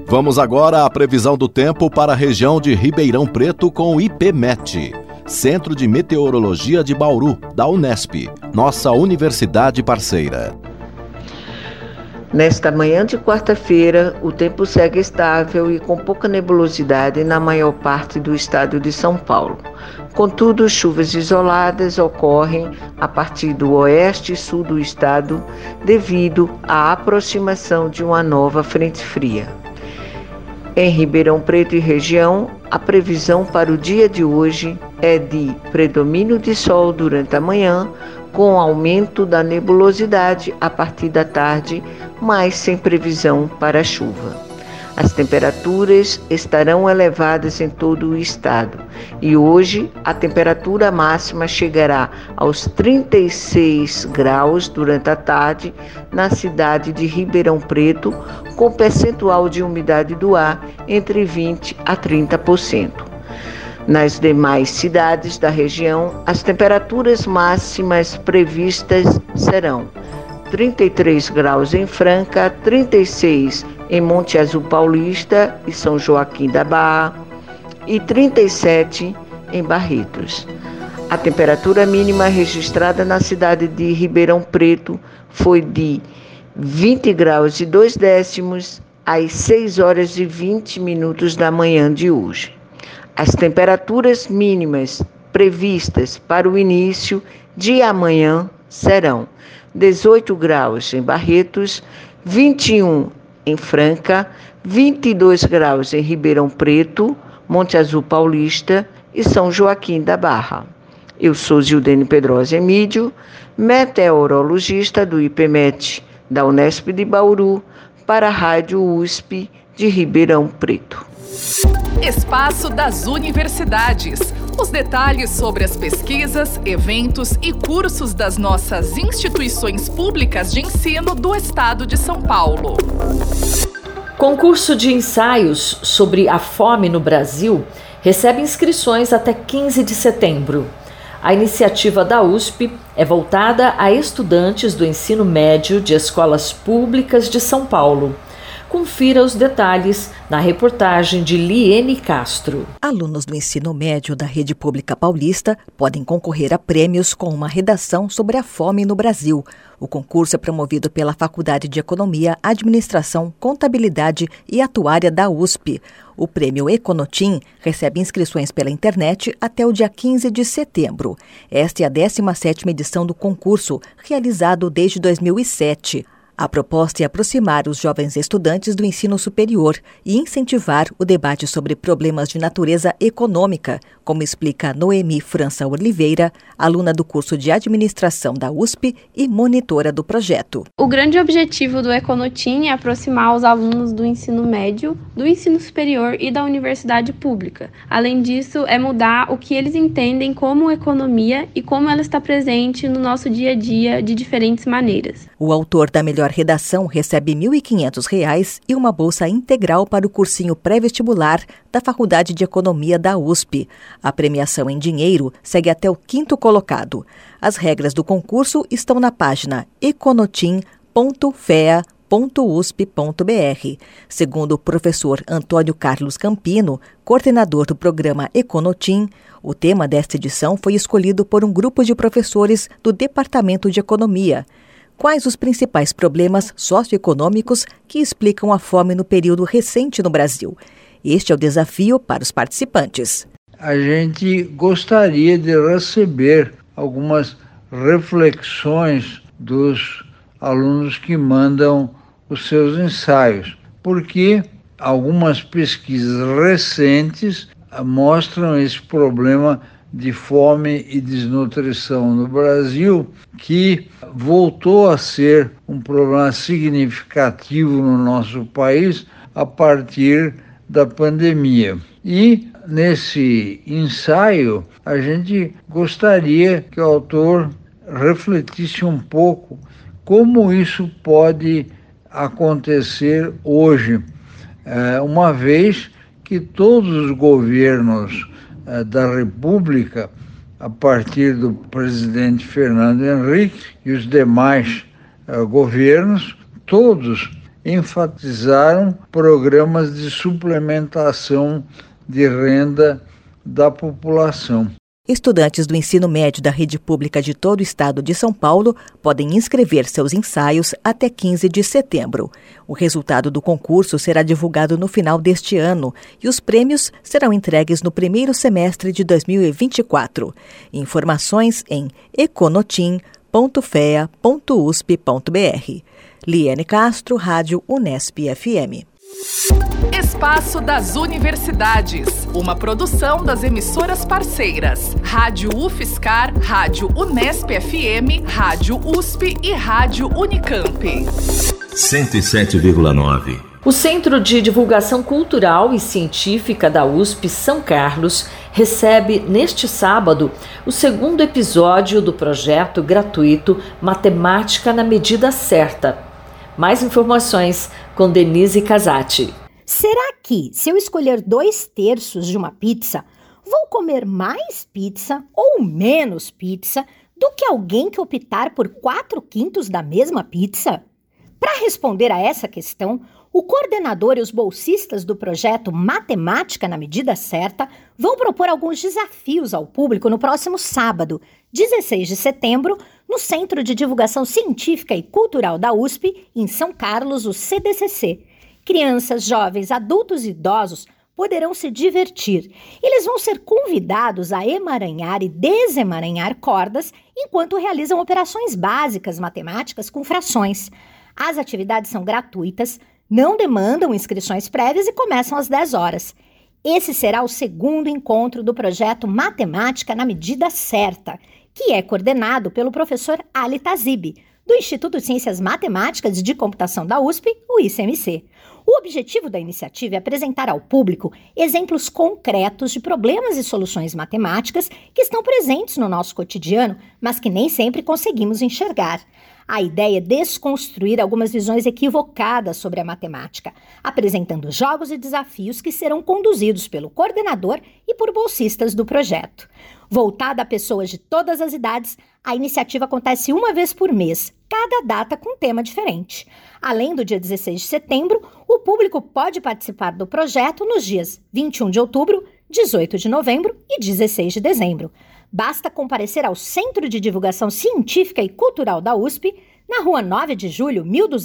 Vamos agora à previsão do tempo para a região de Ribeirão Preto com o IPMET, Centro de Meteorologia de Bauru, da Unesp, nossa universidade parceira. Nesta manhã de quarta-feira, o tempo segue estável e com pouca nebulosidade na maior parte do estado de São Paulo. Contudo, chuvas isoladas ocorrem a partir do oeste e sul do estado devido à aproximação de uma nova frente fria. Em Ribeirão Preto e região, a previsão para o dia de hoje é de predomínio de sol durante a manhã, com aumento da nebulosidade a partir da tarde, mas sem previsão para chuva. As temperaturas estarão elevadas em todo o estado e hoje a temperatura máxima chegará aos 36 graus durante a tarde na cidade de Ribeirão Preto, com percentual de umidade do ar entre 20% a 30%. Nas demais cidades da região, as temperaturas máximas previstas serão 33 graus em Franca, 36 em Monte Azul Paulista e São Joaquim da Barra e 37 em Barretos. A temperatura mínima registrada na cidade de Ribeirão Preto foi de 20 graus e 2 décimos às 6 horas e 20 minutos da manhã de hoje. As temperaturas mínimas previstas para o início de amanhã serão 18 graus em Barretos, 21 em Franca, 22 graus em Ribeirão Preto, Monte Azul Paulista e São Joaquim da Barra. Eu sou Zildene Pedrosa Emídio, meteorologista do IPMET da Unesp de Bauru, para a Rádio USP de Ribeirão Preto. Espaço das Universidades. Os detalhes sobre as pesquisas, eventos e cursos das nossas instituições públicas de ensino do Estado de São Paulo. Concurso de ensaios sobre a fome no Brasil recebe inscrições até 15 de setembro. A iniciativa da USP é voltada a estudantes do ensino médio de escolas públicas de São Paulo. Confira os detalhes na reportagem de Liene Castro. Alunos do ensino médio da rede pública paulista podem concorrer a prêmios com uma redação sobre a fome no Brasil. O concurso é promovido pela Faculdade de Economia, Administração, Contabilidade e Atuária da USP. O prêmio Econotim recebe inscrições pela internet até o dia 15 de setembro. Esta é a 17ª edição do concurso, realizado desde 2007. A proposta é aproximar os jovens estudantes do ensino superior e incentivar o debate sobre problemas de natureza econômica, como explica Noemi França Oliveira, aluna do curso de administração da USP e monitora do projeto. O grande objetivo do Econotim é aproximar os alunos do ensino médio, do ensino superior e da universidade pública. Além disso, é mudar o que eles entendem como economia e como ela está presente no nosso dia a dia de diferentes maneiras. O autor da melhor redação recebe R$ 1.500 e uma bolsa integral para o cursinho pré-vestibular da Faculdade de Economia da USP. A premiação em dinheiro segue até o 5º colocado. As regras do concurso estão na página econotim.fea.usp.br. Segundo o professor Antônio Carlos Campino, coordenador do programa Econotim, o tema desta edição foi escolhido por um grupo de professores do Departamento de Economia. Quais os principais problemas socioeconômicos que explicam a fome no período recente no Brasil? Este é o desafio para os participantes. A gente gostaria de receber algumas reflexões dos alunos que mandam os seus ensaios, porque algumas pesquisas recentes mostram esse problema de fome e desnutrição no Brasil, que voltou a ser um problema significativo no nosso país a partir da pandemia. E nesse ensaio, a gente gostaria que o autor refletisse um pouco como isso pode acontecer hoje, uma vez que todos os governos da República, a partir do presidente Fernando Henrique e os demais governos, todos enfatizaram programas de suplementação de renda da população. Estudantes do ensino médio da rede pública de todo o estado de São Paulo podem inscrever seus ensaios até 15 de setembro. O resultado do concurso será divulgado no final deste ano e os prêmios serão entregues no primeiro semestre de 2024. Informações em econotim.fea.usp.br. Liane Castro, Rádio Unesp FM. Espaço das Universidades, uma produção das emissoras parceiras, Rádio UFSCar, Rádio Unesp FM, Rádio USP e Rádio Unicamp. 107,9. O Centro de Divulgação Cultural e Científica da USP São Carlos recebe neste sábado o segundo episódio do projeto gratuito Matemática na Medida Certa. Mais informações com Denise Casati. Será que, se eu escolher 2/3 de uma pizza, vou comer mais pizza ou menos pizza do que alguém que optar por 4/5 da mesma pizza? Para responder a essa questão, o coordenador e os bolsistas do projeto Matemática na Medida Certa vão propor alguns desafios ao público no próximo sábado, 16 de setembro, no Centro de Divulgação Científica e Cultural da USP, em São Carlos, o CDCC. Crianças, jovens, adultos e idosos poderão se divertir. Eles vão ser convidados a emaranhar e desemaranhar cordas enquanto realizam operações básicas matemáticas com frações. As atividades são gratuitas, não demandam inscrições prévias e começam às 10 horas. Esse será o segundo encontro do projeto Matemática na Medida Certa, que é coordenado pelo professor Ali Tazibi, do Instituto de Ciências Matemáticas e de Computação da USP, o ICMC. O objetivo da iniciativa é apresentar ao público exemplos concretos de problemas e soluções matemáticas que estão presentes no nosso cotidiano, mas que nem sempre conseguimos enxergar. A ideia é desconstruir algumas visões equivocadas sobre a matemática, apresentando jogos e desafios que serão conduzidos pelo coordenador e por bolsistas do projeto. Voltada a pessoas de todas as idades, a iniciativa acontece uma vez por mês, cada data com um tema diferente. Além do dia 16 de setembro, o público pode participar do projeto nos dias 21 de outubro, 18 de novembro e 16 de dezembro. Basta comparecer ao Centro de Divulgação Científica e Cultural da USP, na Rua 9 de Julho,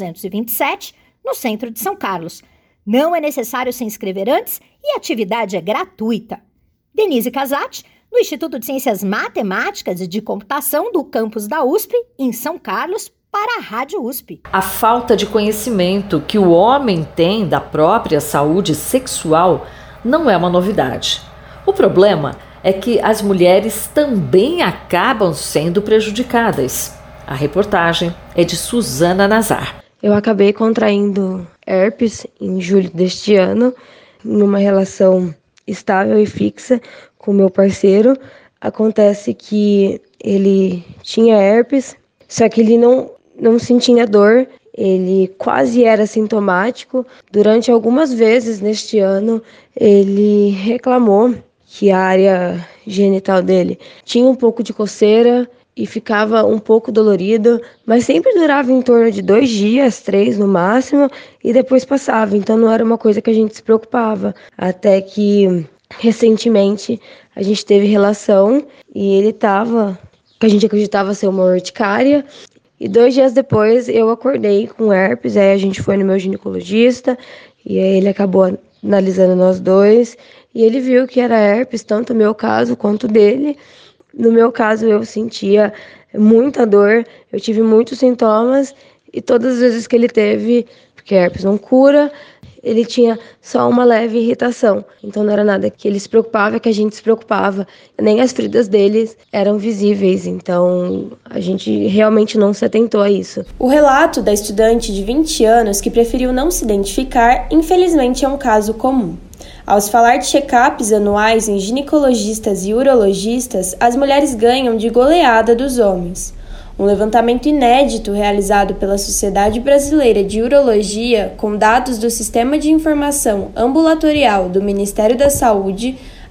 1227, no centro de São Carlos. Não é necessário se inscrever antes e a atividade é gratuita. Denise Casati, do Instituto de Ciências Matemáticas e de Computação do campus da USP, em São Carlos, para a Rádio USP. A falta de conhecimento que o homem tem da própria saúde sexual não é uma novidade. O problema é que as mulheres também acabam sendo prejudicadas. A reportagem é de Suzana Nazar. Eu acabei contraindo herpes em julho deste ano, numa relação estável e fixa com meu parceiro. Acontece que ele tinha herpes, só que ele não sentia dor, ele quase era sintomático. Durante algumas vezes neste ano, ele reclamou que a área genital dele tinha um pouco de coceira e ficava um pouco dolorido, mas sempre durava em torno de 2 dias, 3 no máximo, e depois passava. Então não era uma coisa que a gente se preocupava. Até que recentemente a gente teve relação e ele estava, que a gente acreditava ser uma urticária, e 2 dias depois eu acordei com herpes. Aí a gente foi no meu ginecologista e aí ele acabou analisando nós dois e ele viu que era herpes, tanto o meu caso quanto o dele. No meu caso eu sentia muita dor, eu tive muitos sintomas e todas as vezes que ele teve, porque herpes não cura, ele tinha só uma leve irritação. Então não era nada que ele se preocupava, que a gente se preocupava. Nem as feridas deles eram visíveis, então a gente realmente não se atentou a isso. O relato da estudante de 20 anos que preferiu não se identificar, infelizmente é um caso comum. Ao se falar de check-ups anuais em ginecologistas e urologistas, as mulheres ganham de goleada dos homens. Um levantamento inédito realizado pela Sociedade Brasileira de Urologia, com dados do Sistema de Informação Ambulatorial do Ministério da Saúde,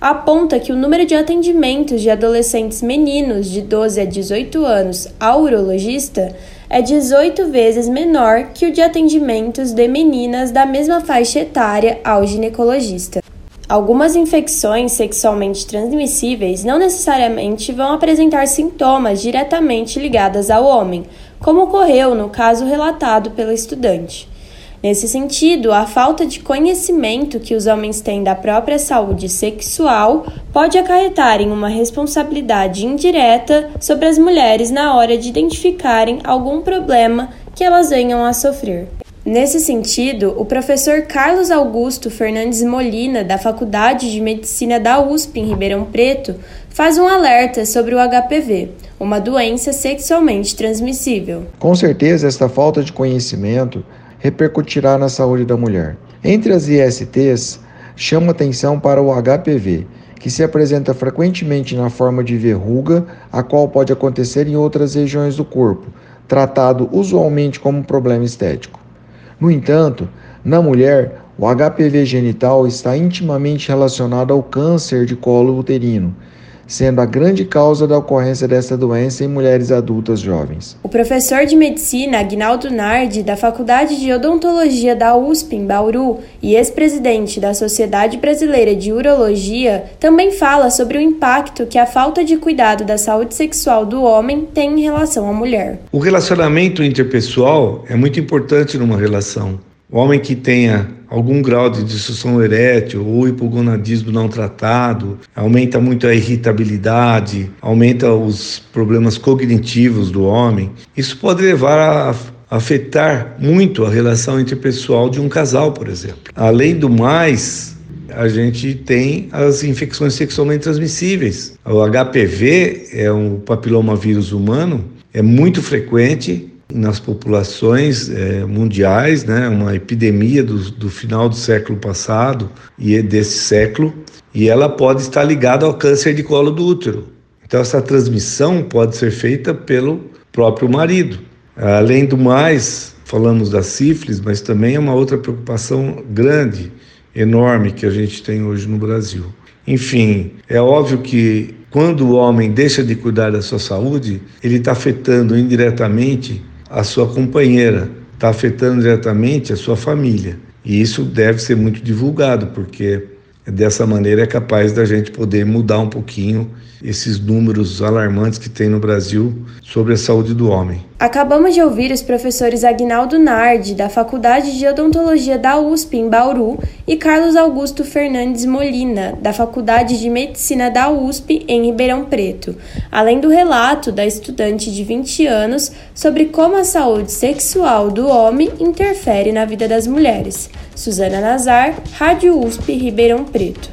aponta que o número de atendimentos de adolescentes meninos de 12 a 18 anos ao urologista é 18 vezes menor que o de atendimentos de meninas da mesma faixa etária ao ginecologista. Algumas infecções sexualmente transmissíveis não necessariamente vão apresentar sintomas diretamente ligados ao homem, como ocorreu no caso relatado pela estudante. Nesse sentido, a falta de conhecimento que os homens têm da própria saúde sexual pode acarretar em uma responsabilidade indireta sobre as mulheres na hora de identificarem algum problema que elas venham a sofrer. Nesse sentido, o professor Carlos Augusto Fernandes Molina, da Faculdade de Medicina da USP em Ribeirão Preto, faz um alerta sobre o HPV, uma doença sexualmente transmissível. Com certeza, esta falta de conhecimento repercutirá na saúde da mulher. Entre as ISTs, chama atenção para o HPV, que se apresenta frequentemente na forma de verruga, a qual pode acontecer em outras regiões do corpo, tratado usualmente como um problema estético. No entanto, na mulher, o HPV genital está intimamente relacionado ao câncer de colo uterino, sendo a grande causa da ocorrência dessa doença em mulheres adultas jovens. O professor de medicina Aguinaldo Nardi, da Faculdade de Odontologia da USP em Bauru e ex-presidente da Sociedade Brasileira de Urologia, também fala sobre o impacto que a falta de cuidado da saúde sexual do homem tem em relação à mulher. O relacionamento interpessoal é muito importante numa relação. O homem que tenha algum grau de disfunção erétil ou hipogonadismo não tratado, aumenta muito a irritabilidade, aumenta os problemas cognitivos do homem. Isso pode levar a afetar muito a relação interpessoal de um casal, por exemplo. Além do mais, a gente tem as infecções sexualmente transmissíveis. O HPV é um papilomavírus humano, é muito frequente nas populações mundiais, né? Uma epidemia do final do século passado e desse século, e ela pode estar ligada ao câncer de colo do útero. Então essa transmissão pode ser feita pelo próprio marido. Além do mais, falamos da sífilis, mas também é uma outra preocupação grande, enorme, que a gente tem hoje no Brasil. Enfim, é óbvio que quando o homem deixa de cuidar da sua saúde, ele está afetando indiretamente a sua companheira, está afetando diretamente a sua família. E isso deve ser muito divulgado, porque dessa maneira é capaz da gente poder mudar um pouquinho esses números alarmantes que tem no Brasil sobre a saúde do homem. Acabamos de ouvir os professores Aguinaldo Nardi, da Faculdade de Odontologia da USP em Bauru, e Carlos Augusto Fernandes Molina, da Faculdade de Medicina da USP em Ribeirão Preto, além do relato da estudante de 20 anos sobre como a saúde sexual do homem interfere na vida das mulheres. Suzana Nazar, Rádio USP, Ribeirão Preto.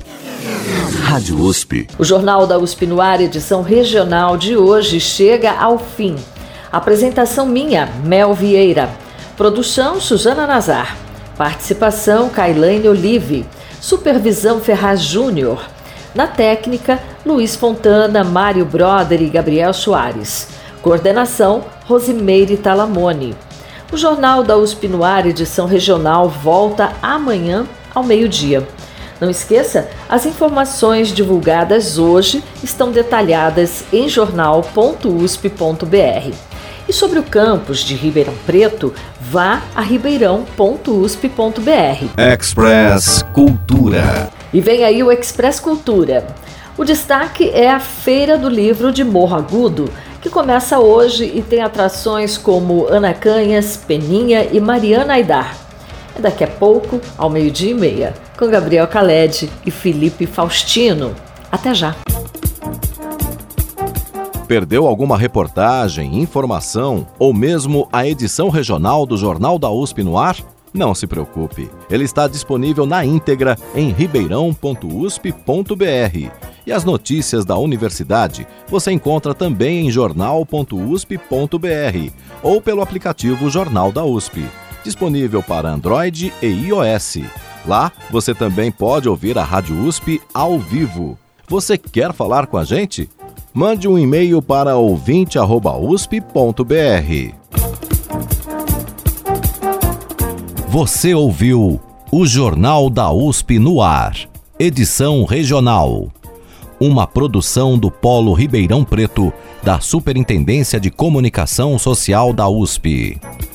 Rádio USP. O Jornal da USP no ar, edição regional de hoje, chega ao fim. Apresentação minha, Mel Vieira. Produção, Suzana Nazar. Participação, Kailane Olive. Supervisão, Ferraz Júnior. Na técnica, Luiz Fontana, Mário Broder e Gabriel Soares. Coordenação, Rosimeire Talamone. O Jornal da USP no ar, edição regional, volta amanhã ao meio-dia. Não esqueça, as informações divulgadas hoje estão detalhadas em jornal.usp.br. E sobre o campus de Ribeirão Preto, vá a ribeirão.usp.br. Express Cultura. E vem aí o Express Cultura. O destaque é a Feira do Livro de Morro Agudo, que começa hoje e tem atrações como Ana Canhas, Peninha e Mariana Aidar. É daqui a pouco, ao 12:30, com Gabriel Khaled e Felipe Faustino. Até já! Perdeu alguma reportagem, informação ou mesmo a edição regional do Jornal da USP no ar? Não se preocupe, ele está disponível na íntegra em ribeirão.usp.br. E as notícias da universidade você encontra também em jornal.usp.br ou pelo aplicativo Jornal da USP, disponível para Android e iOS. Lá você também pode ouvir a Rádio USP ao vivo. Você quer falar com a gente? Mande um e-mail para ouvinte@usp.br. Você ouviu o Jornal da USP no ar, edição regional. uma produção do Polo Ribeirão Preto, da Superintendência de Comunicação Social da USP.